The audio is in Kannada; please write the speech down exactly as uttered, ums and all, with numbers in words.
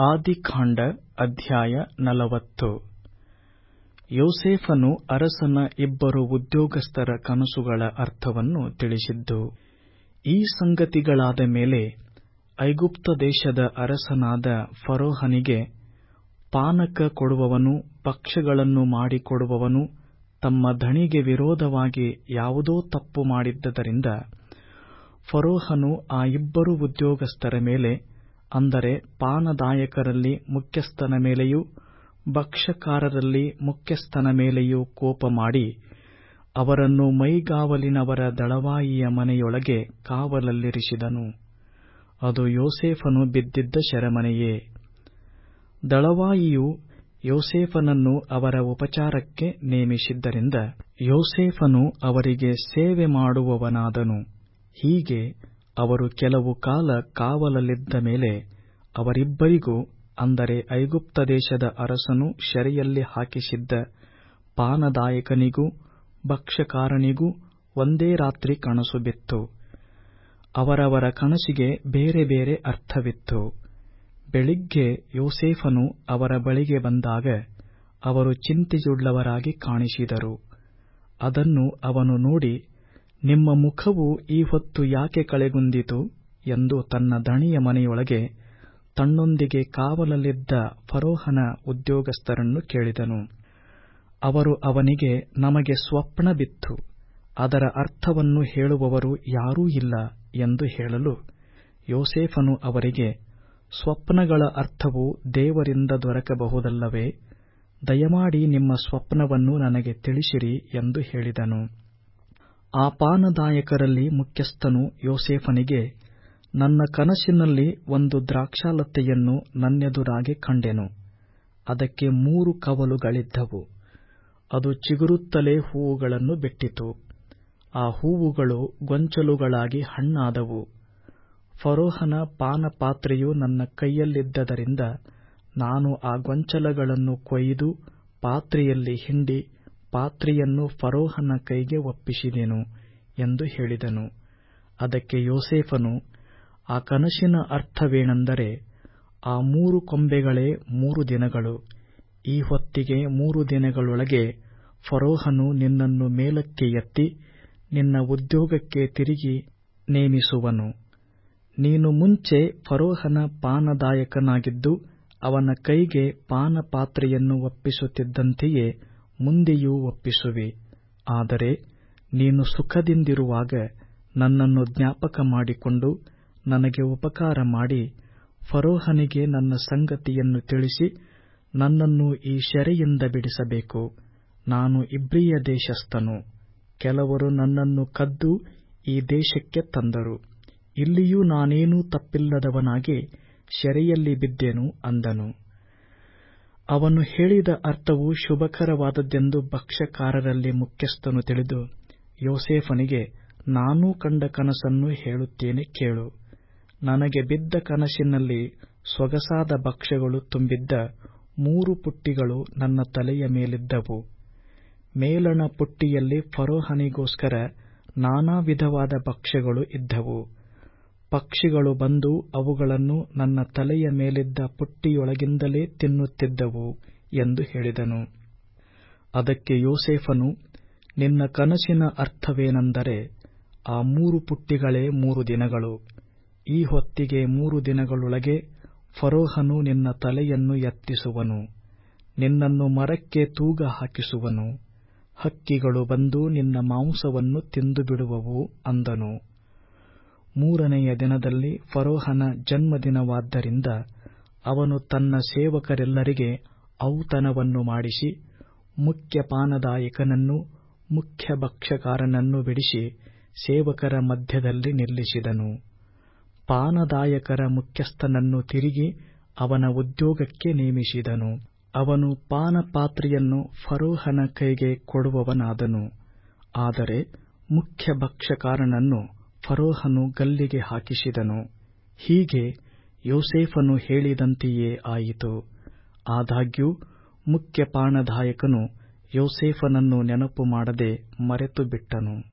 ಆದಿಕಾಂಡ ಅಧ್ಯಾಯ ನಲವತ್ತು. ಯೋಸೇಫನು ಅರಸನ ಇಬ್ಬರು ಉದ್ಯೋಗಸ್ಥರ ಕನಸುಗಳ ಅರ್ಥವನ್ನು ತಿಳಿಸಿದ್ದು. ಈ ಸಂಗತಿಗಳಾದ ಮೇಲೆ ಐಗುಪ್ತ ದೇಶದ ಅರಸನಾದ ಫರೋಹನಿಗೆ ಪಾನಕ ಕೊಡುವವನು, ಭಕ್ಷ್ಯಗಳನ್ನು ಮಾಡಿಕೊಡುವವನು ತಮ್ಮ ಧಣಿಗೆ ವಿರೋಧವಾಗಿ ಯಾವುದೋ ತಪ್ಪು ಮಾಡಿದ್ದರಿಂದ ಫರೋಹನು ಆ ಇಬ್ಬರು ಉದ್ಯೋಗಸ್ಥರ ಮೇಲೆ, ಅಂದರೆ ಪಾನದಾಯಕರಲ್ಲಿ ಮುಖ್ಯಸ್ಥನ ಮೇಲೆಯೂ ಭಕ್ಷ್ಯಕಾರರಲ್ಲಿ ಮುಖ್ಯಸ್ಥನ ಮೇಲೆಯೂ ಕೋಪ ಮಾಡಿ ಅವರನ್ನು ಮೈಗಾವಲಿನವರ ದಳವಾಯಿಯ ಮನೆಯೊಳಗೆ ಕಾವಲಲ್ಲಿರಿಸಿದನು. ಅದು ಯೋಸೇಫನು ಬಿದ್ದಿದ್ದ ಸೆರೆಮನೆಯೇ. ದಳವಾಯಿಯು ಯೋಸೇಫನನ್ನು ಅವರ ಉಪಚಾರಕ್ಕೆ ನೇಮಿಸಿದ್ದರಿಂದ ಯೋಸೇಫನು ಅವರಿಗೆ ಸೇವೆ ಮಾಡುವವನಾದನು. ಹೀಗೆ ಅವರು ಕೆಲವು ಕಾಲ ಕಾವಲಲ್ಲಿದ್ದ ಮೇಲೆ ಅವರಿಬ್ಬರಿಗೂ, ಅಂದರೆ ಐಗುಪ್ತ ದೇಶದ ಅರಸನು ಸೆರೆಯಲ್ಲಿ ಹಾಕಿಸಿದ್ದ ಪಾನದಾಯಕನಿಗೂ ಭಕ್ಷ್ಯಕಾರನಿಗೂ ಒಂದೇ ರಾತ್ರಿ ಕನಸು ಬಿತ್ತು. ಅವರವರ ಕನಸಿಗೆ ಬೇರೆ ಬೇರೆ ಅರ್ಥವಿತ್ತು. ಬೆಳಿಗ್ಗೆ ಯೋಸೇಫನು ಅವರ ಬಳಿಗೆ ಬಂದಾಗ ಅವರು ಚಿಂತೆಯುಳ್ಳವರಾಗಿ ಕಾಣಿಸಿದರು. ಅದನ್ನು ಅವನು ನೋಡಿ, ನಿಮ್ಮ ಮುಖವು ಈ ಹೊತ್ತು ಯಾಕೆ ಕಳೆಗುಂದಿತು ಎಂದು ತನ್ನ ದಣಿಯ ಮನೆಯೊಳಗೆ ತನ್ನೊಂದಿಗೆ ಕಾವಲಲ್ಲಿದ್ದ ಫರೋಹನ ಉದ್ಯೋಗಸ್ಥರನ್ನು ಕೇಳಿದನು. ಅವರು ಅವನಿಗೆ, ನಮಗೆ ಸ್ವಪ್ನ ಬಿತ್ತು, ಅದರ ಅರ್ಥವನ್ನು ಹೇಳುವವರು ಯಾರೂ ಇಲ್ಲ ಎಂದು ಹೇಳಲು, ಯೋಸೇಫನು ಅವರಿಗೆ, ಸ್ವಪ್ನಗಳ ಅರ್ಥವು ದೇವರಿಂದ ದೊರಕಬಹುದಲ್ಲವೇ? ದಯಮಾಡಿ ನಿಮ್ಮ ಸ್ವಪ್ನವನ್ನು ನನಗೆ ತಿಳಿಸಿರಿ ಎಂದು ಹೇಳಿದನು. ಆ ಪಾನದಾಯಕರಲ್ಲಿ ಮುಖ್ಯಸ್ಥನು ಯೋಸೇಫನಿಗೆ, ನನ್ನ ಕನಸಿನಲ್ಲಿ ಒಂದು ದ್ರಾಕ್ಷಾಲತೆಯನ್ನು ನನ್ನೆದುರಾಗಿ ಕಂಡೆನು. ಅದಕ್ಕೆ ಮೂರು ಕವಲುಗಳಿದ್ದವು. ಅದು ಚಿಗುರುತ್ತಲೇ ಹೂವುಗಳನ್ನು ಬಿಟ್ಟಿತು. ಆ ಹೂವುಗಳು ಗೊಂಚಲುಗಳಾಗಿ ಹಣ್ಣಾದವು. ಫರೋಹನ ಪಾನಪಾತ್ರೆಯು ನನ್ನ ಕೈಯಲ್ಲಿದ್ದರಿಂದ ನಾನು ಆ ಗೊಂಚಲುಗಳನ್ನು ಕೊಯ್ದು ಪಾತ್ರೆಯಲ್ಲಿ ಹಿಂಡಿ ಪಾತ್ರೆಯನ್ನು ಫರೋಹನ ಕೈಗೆ ಒಪ್ಪಿಸಿದೆನು ಎಂದು ಹೇಳಿದನು. ಅದಕ್ಕೆ ಯೋಸೇಫನು, ಆ ಕನಸಿನ ಅರ್ಥವೇನೆಂದರೆ, ಆ ಮೂರು ಕೊಂಬೆಗಳೇ ಮೂರು ದಿನಗಳು. ಈ ಹೊತ್ತಿಗೆ ಮೂರು ದಿನಗಳೊಳಗೆ ಫರೋಹನು ನಿನ್ನನ್ನು ಮೇಲಕ್ಕೆ ಎತ್ತಿ ನಿನ್ನ ಉದ್ಯೋಗಕ್ಕೆ ತಿರುಗಿ ನೇಮಿಸುವನು. ನೀನು ಮುಂಚೆ ಫರೋಹನ ಪಾನದಾಯಕನಾಗಿದ್ದು ಅವನ ಕೈಗೆ ಪಾನಪಾತ್ರೆಯನ್ನು ಒಪ್ಪಿಸುತ್ತಿದ್ದಂತೆಯೇ ಮುಂದೆಯೂ ಒಪ್ಪಿಸುವಿ. ಆದರೆ ನೀನು ಸುಖದಿಂದಿರುವಾಗ ನನ್ನನ್ನು ಜ್ಞಾಪಕ ಮಾಡಿಕೊಂಡು ನನಗೆ ಉಪಕಾರ ಮಾಡಿ ಫರೋಹನಿಗೆ ನನ್ನ ಸಂಗತಿಯನ್ನು ತಿಳಿಸಿ ನನ್ನನ್ನು ಈ ಸೆರೆಯಿಂದ ಬಿಡಿಸಬೇಕು. ನಾನು ಇಬ್ರಿಯ ದೇಶಸ್ಥನು. ಕೆಲವರು ನನ್ನನ್ನು ಕದ್ದು ಈ ದೇಶಕ್ಕೆ ತಂದರು. ಇಲ್ಲಿಯೂ ನಾನೇನೂ ತಪ್ಪಿಲ್ಲದವನಾಗಿ ಸೆರೆಯಲ್ಲಿ ಬಿದ್ದೆನು ಅಂದನು. ಅವನು ಹೇಳಿದ ಅರ್ಥವು ಶುಭಕರವಾದದ್ದೆಂದು ಭಕ್ಷ್ಯಕಾರರಲ್ಲಿ ಮುಖ್ಯಸ್ಥನು ತಿಳಿದು ಯೋಸೇಫನಿಗೆ, ನಾನೂ ಕಂಡ ಕನಸನ್ನು ಹೇಳುತ್ತೇನೆ ಕೇಳು. ನನಗೆ ಬಿದ್ದ ಕನಸಿನಲ್ಲಿ ಸೊಗಸಾದ ಭಕ್ಷ್ಯಗಳು ತುಂಬಿದ್ದ ಮೂರು ಪುಟ್ಟಿಗಳು ನನ್ನ ತಲೆಯ ಮೇಲಿದ್ದವು. ಮೇಲಣ ಪುಟ್ಟಿಯಲ್ಲಿ ಫರೋಹನಿಗೋಸ್ಕರ ನಾನಾ ವಿಧವಾದ ಭಕ್ಷ್ಯಗಳು ಇದ್ದವು. ಪಕ್ಷಿಗಳು ಬಂದು ಅವುಗಳನ್ನು ನನ್ನ ತಲೆಯ ಮೇಲಿದ್ದ ಪುಟ್ಟಿಯೊಳಗಿಂದಲೇ ತಿನ್ನುತ್ತಿದ್ದವು ಎಂದು ಹೇಳಿದನು. ಅದಕ್ಕೆ ಯೋಸೇಫನು, ನಿನ್ನ ಕನಸಿನ ಅರ್ಥವೇನೆಂದರೆ, ಆ ಮೂರು ಪುಟ್ಟಿಗಳೇ ಮೂರು ದಿನಗಳು. ಈ ಹೊತ್ತಿಗೆ ಮೂರು ದಿನಗಳೊಳಗೆ ಫರೋಹನು ನಿನ್ನ ತಲೆಯನ್ನು ಎತ್ತಿಸುವನು, ನಿನ್ನನ್ನು ಮರಕ್ಕೆ ತೂಗ ಹಾಕಿಸುವನು. ಹಕ್ಕಿಗಳು ಬಂದು ನಿನ್ನ ಮಾಂಸವನ್ನು ತಿಂದು ಬಿಡುವವು ಅಂದನು. ಮೂರನೆಯ ದಿನದಲ್ಲಿ ಫರೋಹನ ಜನ್ಮದಿನವಾದ್ದರಿಂದ ಅವನು ತನ್ನ ಸೇವಕರೆಲ್ಲರಿಗೆ ಔತಣವನ್ನು ಮಾಡಿಸಿ ಮುಖ್ಯ ಪಾನದಾಯಕನನ್ನು ಮುಖ್ಯ ಭಕ್ಷ್ಯಕಾರನನ್ನು ಬಿಡಿಸಿ ಸೇವಕರ ಮಧ್ಯದಲ್ಲಿ ನಿಲ್ಲಿಸಿದನು. ಪಾನದಾಯಕರ ಮುಖ್ಯಸ್ಥನನ್ನು ತಿರುಗಿ ಅವನ ಉದ್ಯೋಗಕ್ಕೆ ನೇಮಿಸಿದನು. ಅವನು ಪಾನಪಾತ್ರೆಯನ್ನು ಫರೋಹನ ಕೈಗೆ ಕೊಡುವವನಾದನು. ಆದರೆ ಮುಖ್ಯ ಭಕ್ಷ್ಯಕಾರನನ್ನು ಫರೋಹನು ಗಲ್ಲಿಗೆ ಹಾಕಿಸಿದನು. ಹೀಗೆ ಯೋಸೇಫನು ಹೇಳಿದಂತೆಯೇ ಆಯಿತು. ಆದಾಗ್ಯೂ ಮುಖ್ಯ ಪಾನದಾಯಕನು ಯೋಸೇಫನನ್ನು ನೆನಪು ಮಾಡದೆ ಮರೆತು ಬಿಟ್ಟನು.